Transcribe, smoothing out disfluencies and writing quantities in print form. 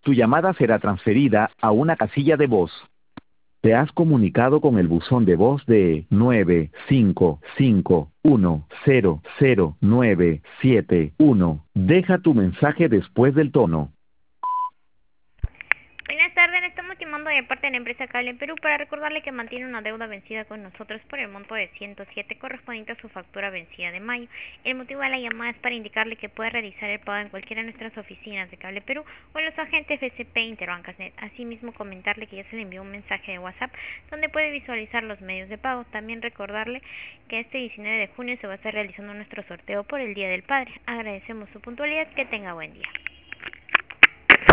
Tu llamada será transferida a una casilla de voz. Te has comunicado con el buzón de voz de 955100971. Deja tu mensaje después del tono. Buenas tardes, le estamos llamando de parte de la empresa Cable Perú para recordarle que mantiene una deuda vencida con nosotros por el monto de 107 correspondiente a su factura vencida de mayo. El motivo de la llamada es para indicarle que puede realizar el pago en cualquiera de nuestras oficinas de Cable Perú o en los agentes BCP Interbancasnet. Asimismo, comentarle que ya se le envió un mensaje de WhatsApp donde puede visualizar los medios de pago. También recordarle que este 19 de junio se va a estar realizando nuestro sorteo por el Día del Padre. Agradecemos su puntualidad, que tenga buen día.